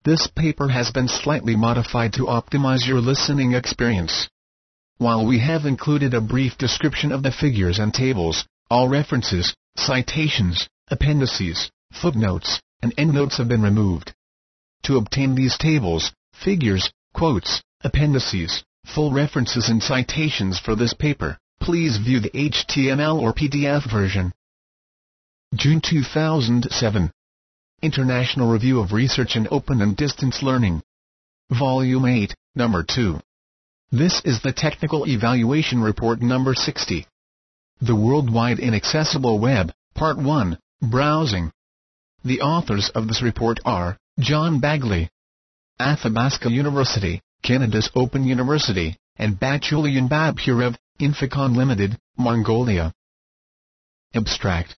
This paper has been slightly modified to optimize your listening experience. While we have included a brief description of the figures and tables, all references, citations, appendices, footnotes, and endnotes have been removed. To obtain these tables, figures, quotes, appendices, full references and citations for this paper, please view the HTML or PDF version. June 2007. International Review of Research in Open and Distance Learning. Volume 8, Number 2. This is the Technical Evaluation Report Number 60. The Worldwide Inaccessible Web, Part 1, Browsing. The authors of this report are John Bagley, Athabasca University, Canada's Open University, and Batulian Babpurev, Inficon Limited, Mongolia. Abstract.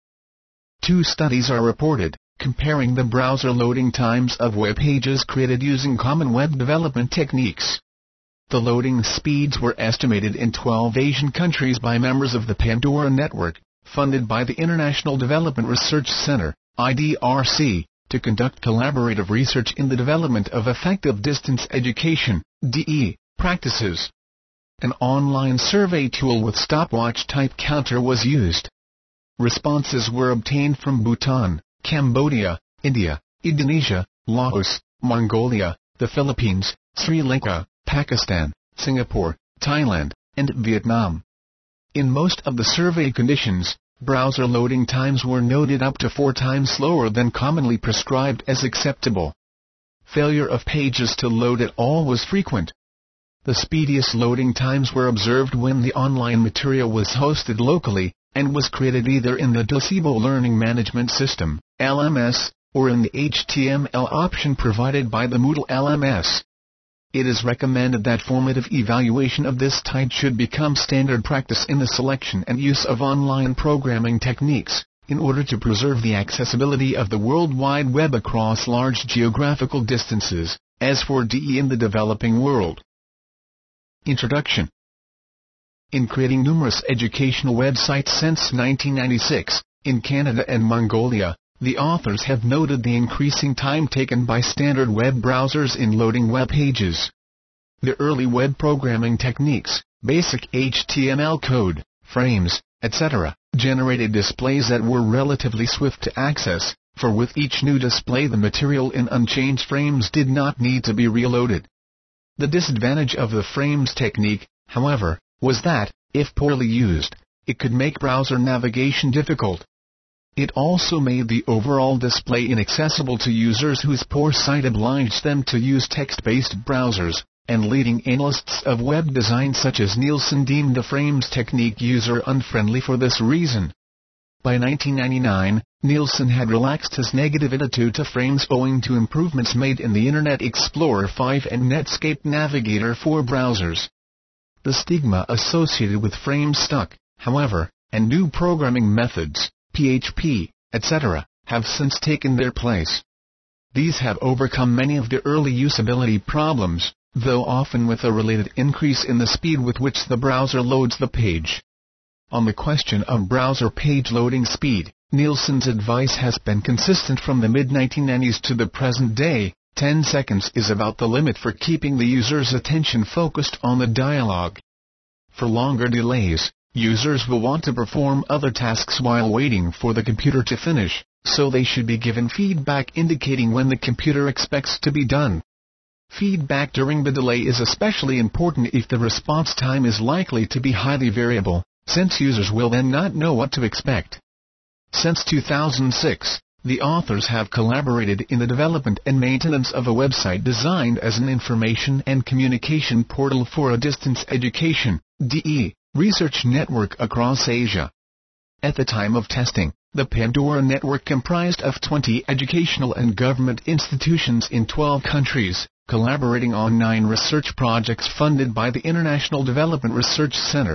2 studies are reported, comparing the browser loading times of web pages created using common web development techniques. The loading speeds were estimated in 12 Asian countries by members of the Pandora Network, funded by the International Development Research Center, IDRC, to conduct collaborative research in the development of effective distance education, DE, practices. An online survey tool with stopwatch type counter was used. Responses were obtained from Bhutan, Cambodia, India, Indonesia, Laos, Mongolia, the Philippines, Sri Lanka, Pakistan, Singapore, Thailand, and Vietnam. In most of the survey conditions, browser loading times were noted up to 4 times slower than commonly prescribed as acceptable. Failure of pages to load at all was frequent. The speediest loading times were observed when the online material was hosted locally, and was created either in the Docebo Learning Management System, LMS, or in the HTML option provided by the Moodle LMS. It is recommended that formative evaluation of this type should become standard practice in the selection and use of online programming techniques, in order to preserve the accessibility of the World Wide Web across large geographical distances, as for DE in the developing world. Introduction. In creating numerous educational websites since 1996, in Canada and Mongolia, the authors have noted the increasing time taken by standard web browsers in loading web pages. The early web programming techniques, basic HTML code, frames, etc., generated displays that were relatively swift to access, for with each new display the material in unchanged frames did not need to be reloaded. The disadvantage of the frames technique, however, was that, if poorly used, it could make browser navigation difficult. It also made the overall display inaccessible to users whose poor sight obliged them to use text-based browsers, and leading analysts of web design such as Nielsen deemed the frames technique user-unfriendly for this reason. By 1999, Nielsen had relaxed his negative attitude to frames owing to improvements made in the Internet Explorer 5 and Netscape Navigator for browsers. The stigma associated with frames stuck, however, and new programming methods, PHP, etc., have since taken their place. These have overcome many of the early usability problems, though often with a related increase in the speed with which the browser loads the page. On the question of browser page loading speed, Nielsen's advice has been consistent from the mid-1990s to the present day. 10 seconds is about the limit for keeping the user's attention focused on the dialogue. For longer delays, users will want to perform other tasks while waiting for the computer to finish, so they should be given feedback indicating when the computer expects to be done. Feedback during the delay is especially important if the response time is likely to be highly variable, since users will then not know what to expect. Since 2006, the authors have collaborated in the development and maintenance of a website designed as an information and communication portal for a distance education, DE, research network across Asia. At the time of testing, the Pandora network comprised of 20 educational and government institutions in 12 countries, collaborating on 9 research projects funded by the International Development Research Center,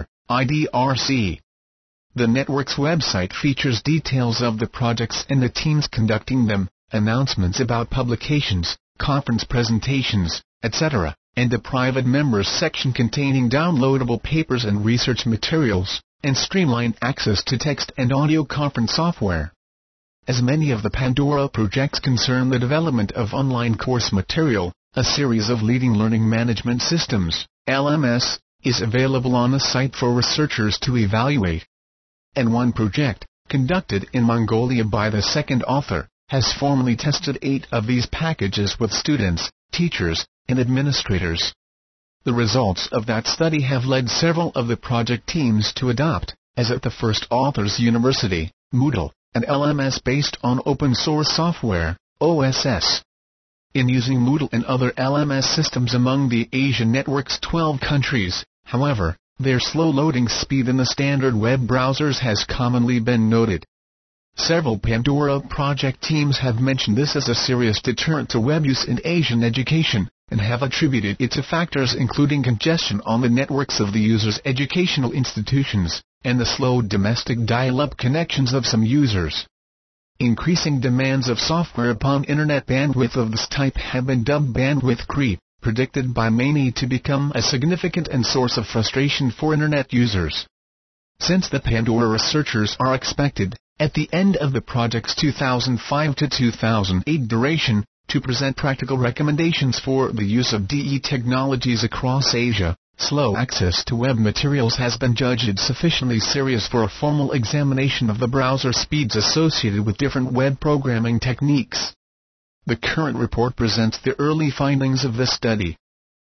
IDRC. The network's website features details of the projects and the teams conducting them, announcements about publications, conference presentations, etc., and a private members section containing downloadable papers and research materials, and streamlined access to text and audio conference software. as many of the Pandora projects concern the development of online course material. A series of leading learning management systems, LMS, is available on the site for researchers to evaluate. And one project, conducted in Mongolia by the second author, has formally tested 8 of these packages with students, teachers, and administrators. The results of that study have led several of the project teams to adopt, as at the first author's university, Moodle, an LMS based on open-source software, OSS. In using Moodle and other LMS systems among the Asian network's 12 countries, however, their slow loading speed in the standard web browsers has commonly been noted. Several Pandora project teams have mentioned this as a serious deterrent to web use in Asian education, and have attributed it to factors including congestion on the networks of the users' educational institutions, and the slow domestic dial-up connections of some users. Increasing demands of software upon internet bandwidth of this type have been dubbed bandwidth creep, predicted by many to become a significant and source of frustration for internet users. Since the Pandora researchers are expected, at the end of the project's 2005 to 2008 duration, to present practical recommendations for the use of DE technologies across Asia, slow access to web materials has been judged sufficiently serious for a formal examination of the browser speeds associated with different web programming techniques. The current report presents the early findings of this study.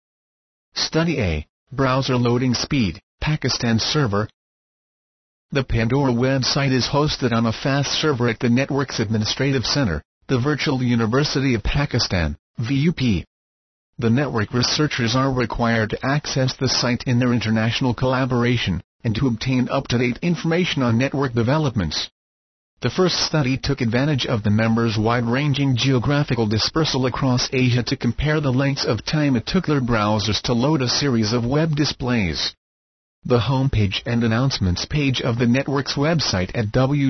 Study A, Browser Loading Speed, Pakistan Server. The Pandora website is hosted on a fast server at the network's administrative center, the Virtual University of Pakistan, VUP. The network researchers are required to access the site in their international collaboration, and to obtain up-to-date information on network developments. The first study took advantage of the members' wide-ranging geographical dispersal across Asia to compare the lengths of time it took their browsers to load a series of web displays. The homepage and announcements page of the network's website at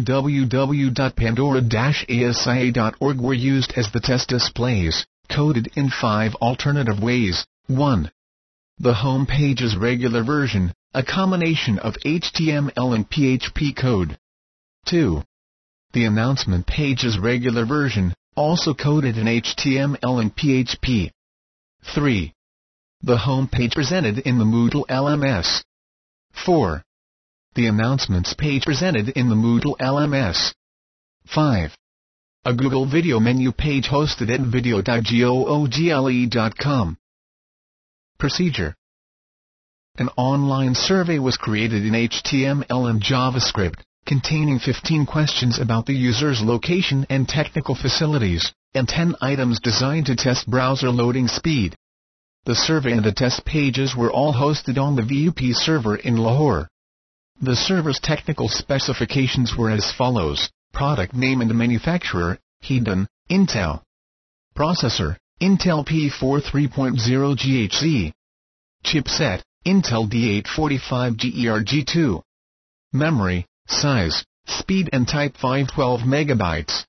www.pandora-asia.org were used as the test displays, coded in 5 alternative ways. 1. The home page's regular version, a combination of HTML and PHP code. 2. The announcement page's regular version, also coded in HTML and PHP. 3. The home page presented in the Moodle LMS. 4. The announcements page presented in the Moodle LMS. 5. A Google Video menu page hosted at video.google.com. Procedure. An online survey was created in HTML and JavaScript, containing 15 questions about the user's location and technical facilities, and 10 items designed to test browser loading speed. The survey and the test pages were all hosted on the VUP server in Lahore. The server's technical specifications were as follows: product name and manufacturer, Hedon, Intel. Processor, Intel P4 3.0 GHz. Chipset, Intel D845 GERG2. Memory, size, speed and type 512 MB.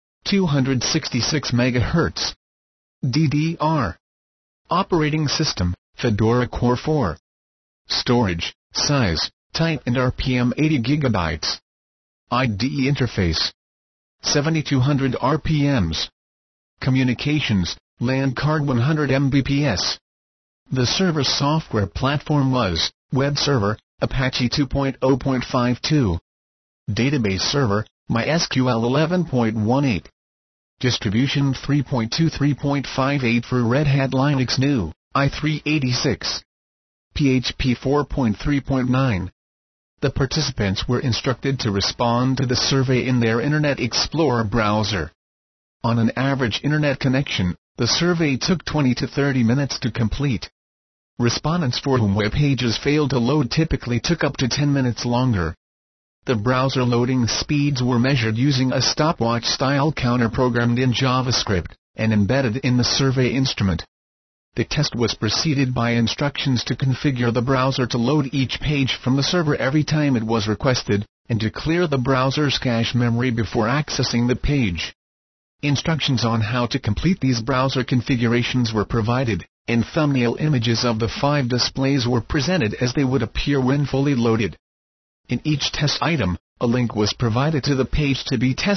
266 MHz. DDR. Operating system, Fedora Core 4. Storage, size, type and RPM 80 GB. IDE interface, 7200 RPMs. Communications, LAN card 100 Mbps. The server software platform was Web Server, Apache 2.0.52. Database server, MySQL 11.18. Distribution 3.2.3.58 for Red Hat Linux GNU, i386. PHP 4.3.9. The participants were instructed to respond to the survey in their Internet Explorer browser. On an average Internet connection, the survey took 20 to 30 minutes to complete. Respondents for whom web pages failed to load typically took up to 10 minutes longer. The browser loading speeds were measured using a stopwatch-style counter programmed in JavaScript, and embedded in the survey instrument. The test was preceded by instructions to configure the browser to load each page from the server every time it was requested, and to clear the browser's cache memory before accessing the page. Instructions on how to complete these browser configurations were provided, and thumbnail images of the 5 displays were presented as they would appear when fully loaded. In each test item, a link was provided to the page to be tested,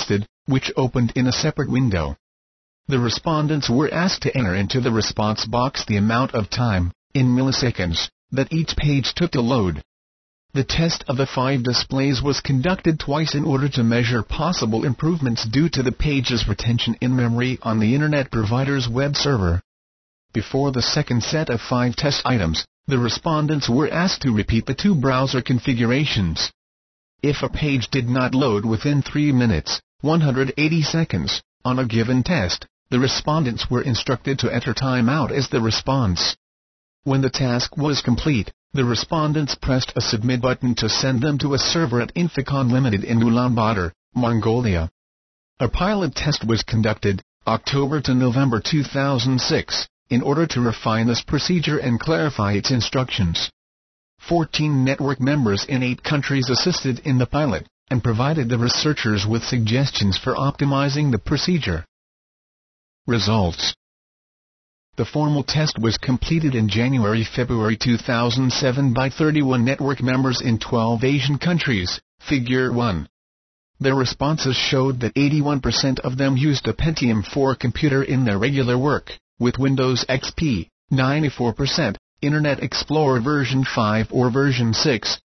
which opened in a separate window. The respondents were asked to enter into the response box the amount of time, in milliseconds, that each page took to load. The test of the 5 displays was conducted twice in order to measure possible improvements due to the page's retention in memory on the Internet provider's web server. Before the second set of 5 test items, the respondents were asked to repeat the 2 browser configurations. If a page did not load within 3 minutes, 180 seconds, on a given test, the respondents were instructed to enter timeout as the response. When the task was complete, the respondents pressed a submit button to send them to a server at Inficon Limited in Ulaanbaatar, Mongolia. A pilot test was conducted, October to November 2006, in order to refine this procedure and clarify its instructions. 14 network members in 8 countries assisted in the pilot, and provided the researchers with suggestions for optimizing the procedure. Results. The formal test was completed in January-February 2007 by 31 network members in 12 Asian countries, Figure 1. Their responses showed that 81% of them used a Pentium 4 computer in their regular work, with Windows XP, 94%, Internet Explorer version 5 or version 6,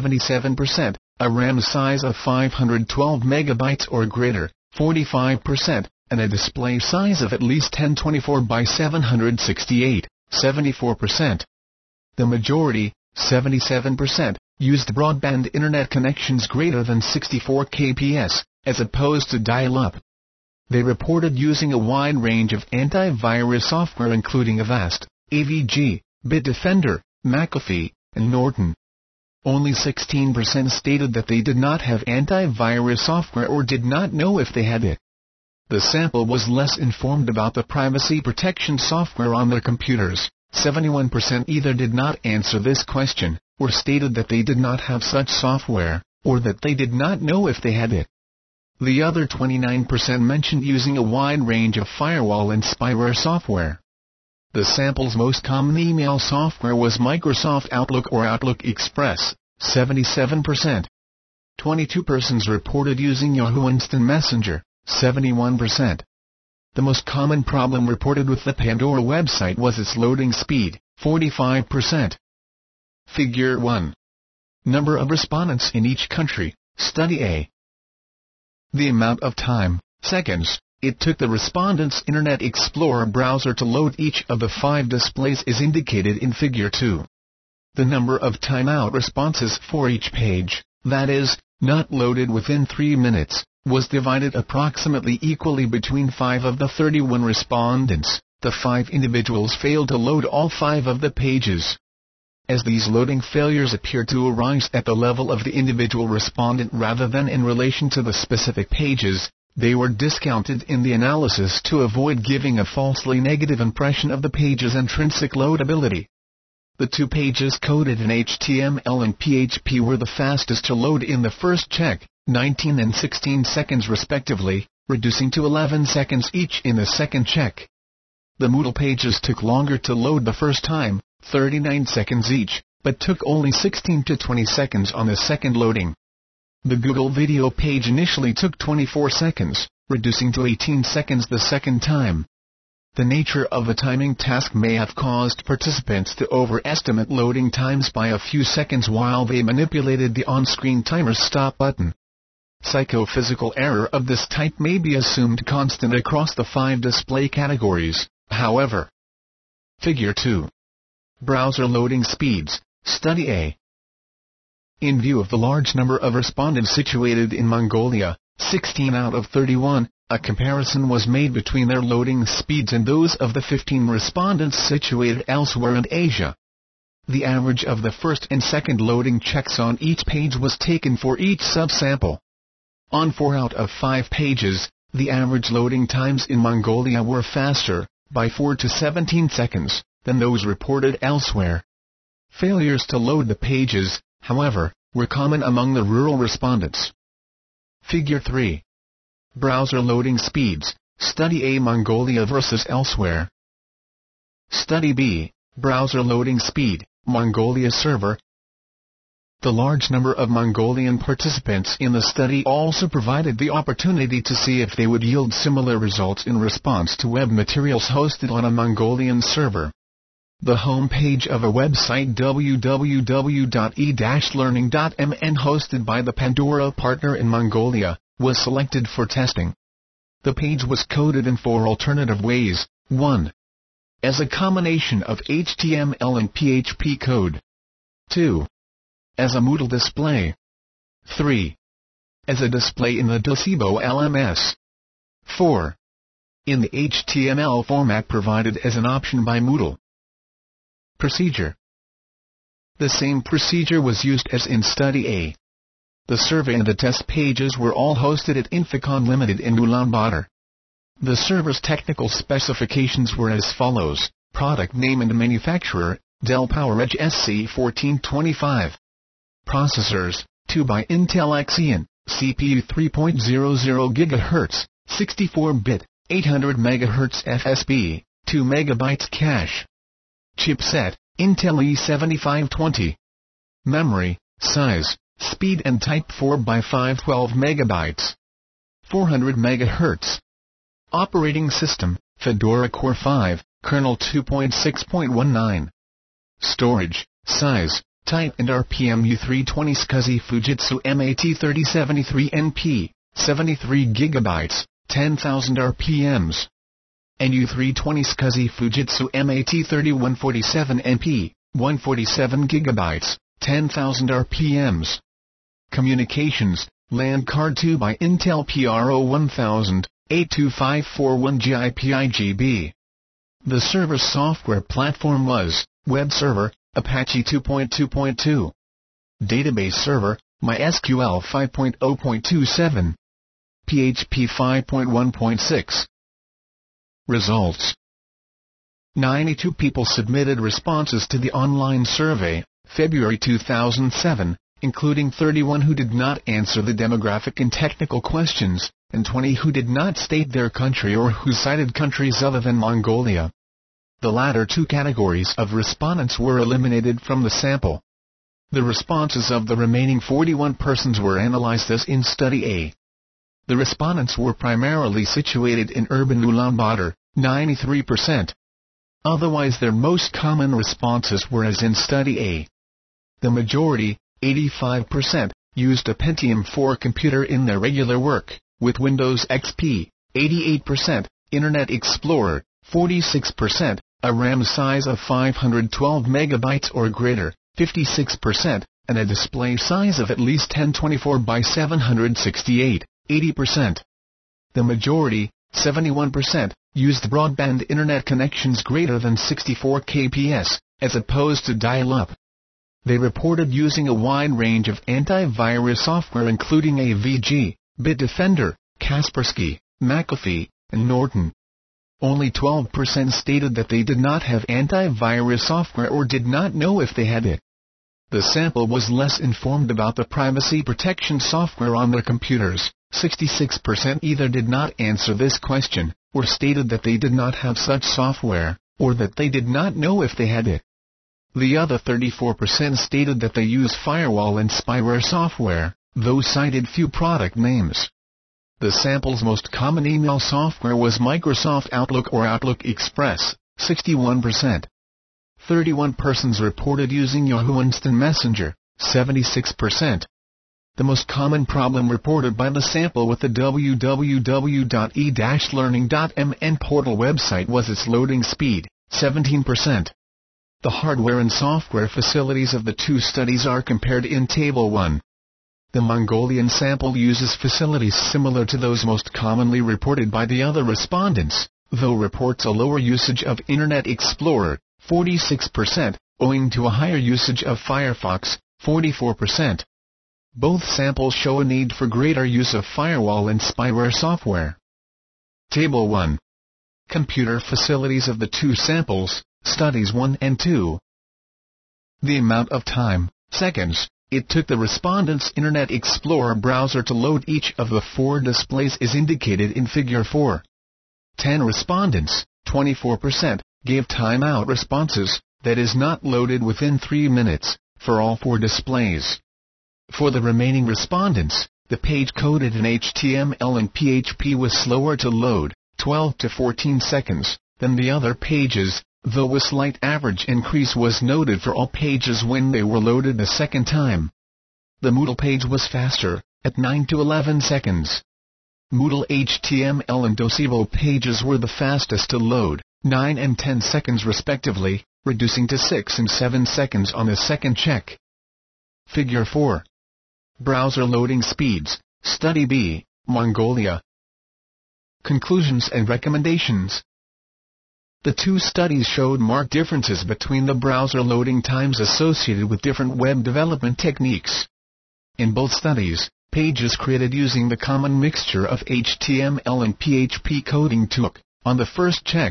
77%, a RAM size of 512 MB or greater, 45%, and a display size of at least 1024 by 768, 74%. The majority, 77%, used broadband internet connections greater than 64 kbps, as opposed to dial-up. They reported using a wide range of antivirus software including Avast, AVG, Bitdefender, McAfee, and Norton. Only 16% stated that they did not have antivirus software or did not know if they had it. The sample was less informed about the privacy protection software on their computers. 71% either did not answer this question, or stated that they did not have such software, or that they did not know if they had it. The other 29% mentioned using a wide range of firewall and spyware software. The sample's most common email software was Microsoft Outlook or Outlook Express, 77%. 22 persons reported using Yahoo Instant Messenger, 71%. The most common problem reported with the Pandora website was its loading speed, 45%. Figure 1. Number of respondents in each country, Study A. The amount of time, seconds, it took the respondents' Internet Explorer browser to load each of the 5 displays is indicated in Figure 2. The number of timeout responses for each page, that is, not loaded within 3 minutes, was divided approximately equally between 5 of the 31 respondents. The 5 individuals failed to load all 5 of the pages. As these loading failures appeared to arise at the level of the individual respondent rather than in relation to the specific pages, they were discounted in the analysis to avoid giving a falsely negative impression of the page's intrinsic loadability. The 2 pages coded in HTML and PHP were the fastest to load in the first check, 19 and 16 seconds respectively, reducing to 11 seconds each in the second check. The Moodle pages took longer to load the first time, 39 seconds each, but took only 16 to 20 seconds on the second loading. The Google video page initially took 24 seconds, reducing to 18 seconds the second time. The nature of the timing task may have caused participants to overestimate loading times by a few seconds while they manipulated the on-screen timer's stop button. Psychophysical error of this type may be assumed constant across the 5 display categories, however. Figure 2. Browser loading speeds, Study A. In view of the large number of respondents situated in Mongolia, 16 out of 31, a comparison was made between their loading speeds and those of the 15 respondents situated elsewhere in Asia. The average of the first and second loading checks on each page was taken for each subsample. On 4 out of 5 pages, the average loading times in Mongolia were faster, by 4 to 17 seconds, than those reported elsewhere. Failures to load the pages, however, were common among the rural respondents. Figure 3. Browser loading speeds, Study A Mongolia versus elsewhere. Study B, Browser loading speed, Mongolia server. The large number of Mongolian participants in the study also provided the opportunity to see if they would yield similar results in response to web materials hosted on a Mongolian server. The home page of a website www.e-learning.mn hosted by the Pandora partner in Mongolia was selected for testing. The page was coded in 4 alternative ways: 1. As a combination of HTML and PHP code. 2. As a Moodle display. 3. As a display in the Docebo LMS. 4. In the HTML format provided as an option by Moodle. Procedure. The same procedure was used as in Study A. The survey and the test pages were all hosted at Inficon Limited in Ulaanbaatar. The server's technical specifications were as follows: product name and manufacturer, Dell PowerEdge SC1425. Processors, 2 by Intel Xeon, CPU 3.00 GHz, 64-bit, 800 MHz FSB, 2 MB cache. Chipset, Intel E7520. Memory, size, speed and type 4 by 5 12 MB. 400 MHz. Operating system, Fedora Core 5, kernel 2.6.19. Storage, size, type and RPM U320 SCSI Fujitsu MAT3073 NP, 73 GB, 10,000 RPMs. And U320 SCSI Fujitsu MAT3147 NP, 147 GB, 10,000 RPMs. Communications, LAN card 2 by Intel PRO1000, 82541 GIPIGB. The server's software platform was Web Server, Apache 2.2.2. Database Server, MySQL 5.0.27. PHP 5.1.6. Results. 92 people submitted responses to the online survey, February 2007, including 31 who did not answer the demographic and technical questions, and 20 who did not state their country or who cited countries other than Mongolia. The latter two categories of respondents were eliminated from the sample. The responses of the remaining 41 persons were analyzed as in Study A. The respondents were primarily situated in urban Ulaanbaatar, 93%. Otherwise their most common responses were as in Study A. The majority, 85%, used a Pentium 4 computer in their regular work, with Windows XP, 88%, Internet Explorer, 46%, a RAM size of 512 MB or greater, 56%, and a display size of at least 1024 by 768, 80%. The majority, 71%, used broadband internet connections greater than 64 kbps, as opposed to dial-up. They reported using a wide range of antivirus software including AVG, Bitdefender, Kaspersky, McAfee, and Norton. Only 12% stated that they did not have antivirus software or did not know if they had it. The sample was less informed about the privacy protection software on their computers. 66% either did not answer this question, or stated that they did not have such software, or that they did not know if they had it. The other 34% stated that they use firewall and spyware software, though cited few product names. The sample's most common email software was Microsoft Outlook or Outlook Express, 61%. 31 persons reported using Yahoo Instant Messenger, 76%. The most common problem reported by the sample with the www.e-learning.mn portal website was its loading speed, 17%. The hardware and software facilities of the two studies are compared in Table 1. The Mongolian sample uses facilities similar to those most commonly reported by the other respondents, though reports a lower usage of Internet Explorer, 46%, owing to a higher usage of Firefox, 44%. Both samples show a need for greater use of firewall and spyware software. Table 1. Computer facilities of the two samples, Studies 1 and 2. The amount of time, seconds, it took the respondents' Internet Explorer browser to load each of the 4 displays is indicated in Figure 4. 10 respondents, 24%, gave timeout responses, that is not loaded within 3 minutes, for all 4 displays. For the remaining respondents, the page coded in HTML and PHP was slower to load, 12 to 14 seconds, than the other pages, though a slight average increase was noted for all pages when they were loaded a second time. The Moodle page was faster, at 9 to 11 seconds. Moodle HTML and Docebo pages were the fastest to load, 9 and 10 seconds respectively, reducing to 6 and 7 seconds on the second check. Figure 4. Browser loading speeds, Study B, Mongolia. Conclusions and recommendations. The two studies showed marked differences between the browser loading times associated with different web development techniques. In both studies, pages created using the common mixture of HTML and PHP coding took, on the first check,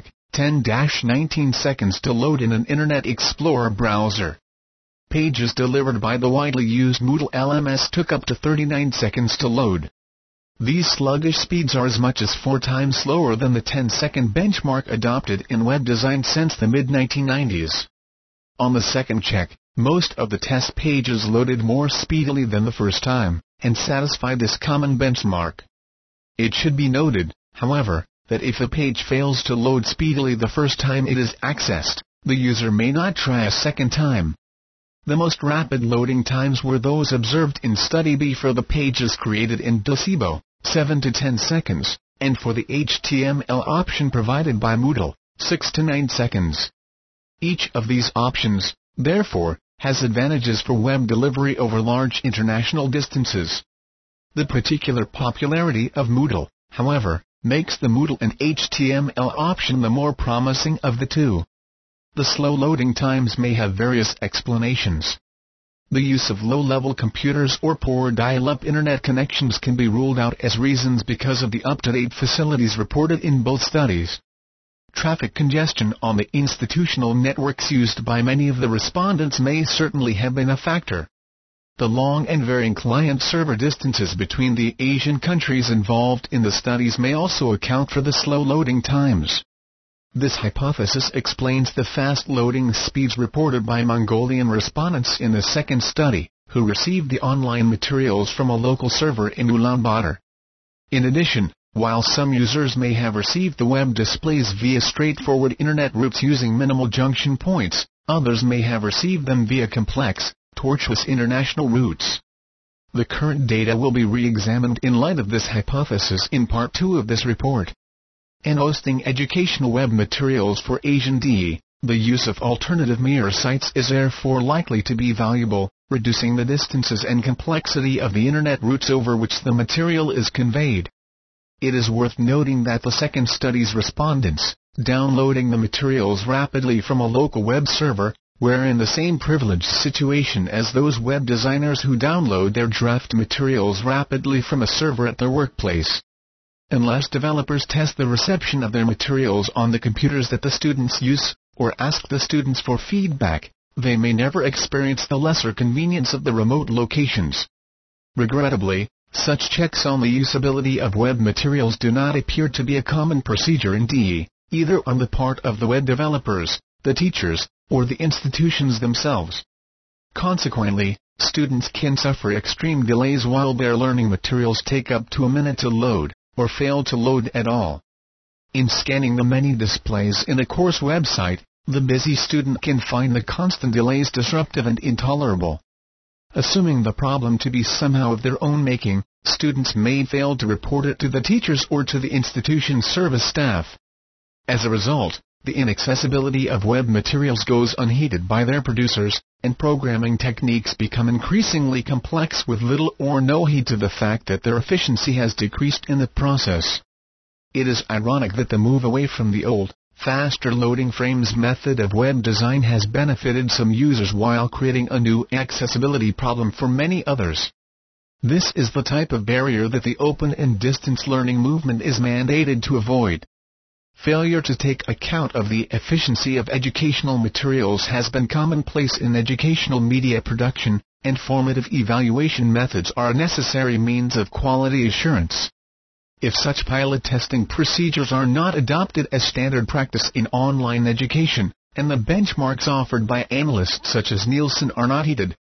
10-19 seconds to load in an Internet Explorer browser. Pages delivered by the widely used Moodle LMS took up to 39 seconds to load. These sluggish speeds are as much as 4 times slower than the 10-second benchmark adopted in web design since the mid-1990s. On the second check, most of the test pages loaded more speedily than the first time, and satisfied this common benchmark. It should be noted, however, that if a page fails to load speedily the first time it is accessed, the user may not try a second time. The most rapid loading times were those observed in Study B for the pages created in Docebo, 7 to 10 seconds, and for the HTML option provided by Moodle, 6 to 9 seconds. Each of these options, therefore, has advantages for web delivery over large international distances. The particular popularity of Moodle, however, makes the Moodle and HTML option the more promising of the two. The slow loading times may have various explanations. The use of low-level computers or poor dial-up internet connections can be ruled out as reasons because of the up-to-date facilities reported in both studies. Traffic congestion on the institutional networks used by many of the respondents may certainly have been a factor. The long and varying client-server distances between the Asian countries involved in the studies may also account for the slow loading times. This hypothesis explains the fast loading speeds reported by Mongolian respondents in the second study, who received the online materials from a local server in Ulaanbaatar. In addition, while some users may have received the web displays via straightforward internet routes using minimal junction points, others may have received them via complex, tortuous international routes. The current data will be re-examined in light of this hypothesis in Part 2 of this report. In hosting educational web materials for Asian DE, the use of alternative mirror sites is therefore likely to be valuable, reducing the distances and complexity of the internet routes over which the material is conveyed. It is worth noting that the second study's respondents, downloading the materials rapidly from a local web server, were in the same privileged situation as those web designers who download their draft materials rapidly from a server at their workplace. Unless developers test the reception of their materials on the computers that the students use, or ask the students for feedback, they may never experience the lesser convenience of the remote locations. Regrettably, such checks on the usability of web materials do not appear to be a common procedure in DE, either on the part of the web developers, the teachers, or the institutions themselves. Consequently, students can suffer extreme delays while their learning materials take up to a minute to load, or fail to load at all. In scanning the many displays in a course website, the busy student can find the constant delays disruptive and intolerable. Assuming the problem to be somehow of their own making, students may fail to report it to the teachers or to the institution's service staff. As a result, the inaccessibility of web materials goes unheeded by their producers, and programming techniques become increasingly complex with little or no heed to the fact that their efficiency has decreased in the process. It is ironic that the move away from the old, faster loading frames method of web design has benefited some users while creating a new accessibility problem for many others. This is the type of barrier that the open and distance learning movement is mandated to avoid. Failure to take account of the efficiency of educational materials has been commonplace in educational media production, and formative evaluation methods are a necessary means of quality assurance. If such pilot testing procedures are not adopted as standard practice in online education, and the benchmarks offered by analysts such as Nielsen are not heeded,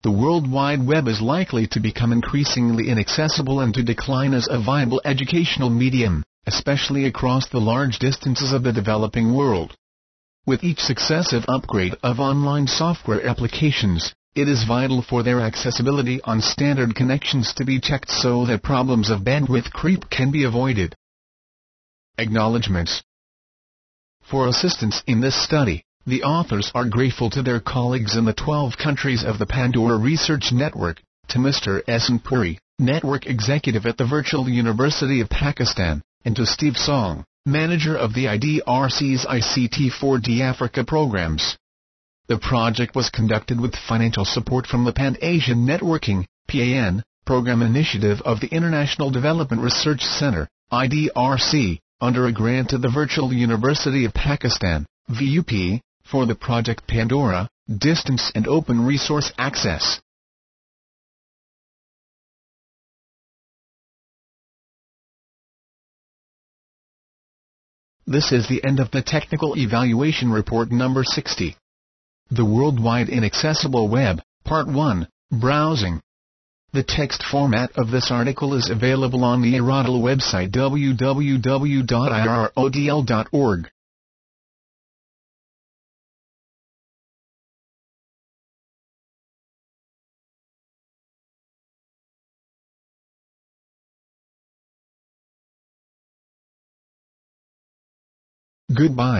the World Wide Web is likely to become increasingly inaccessible and to decline as a viable educational medium, especially across the large distances of the developing world. With each successive upgrade of online software applications, it is vital for their accessibility on standard connections to be checked so that problems of bandwidth creep can be avoided. Acknowledgements. For assistance in this study, the authors are grateful to their colleagues in the 12 countries of the Pandora Research Network, to Mr. S. Puri, Network Executive at the Virtual University of Pakistan, and to Steve Song, Manager of the IDRC's ICT4D Africa programs. The project was conducted with financial support from the Pan-Asian Networking (PAN) Program Initiative of the International Development Research Center (IDRC), under a grant to the Virtual University of Pakistan (VUP), for the Project Pandora, Distance and Open Resource Access. This is the end of the Technical Evaluation Report number 60. The Worldwide Inaccessible Web, Part 1, Browsing. The text format of this article is available on the IRODL website www.irodl.org. Goodbye.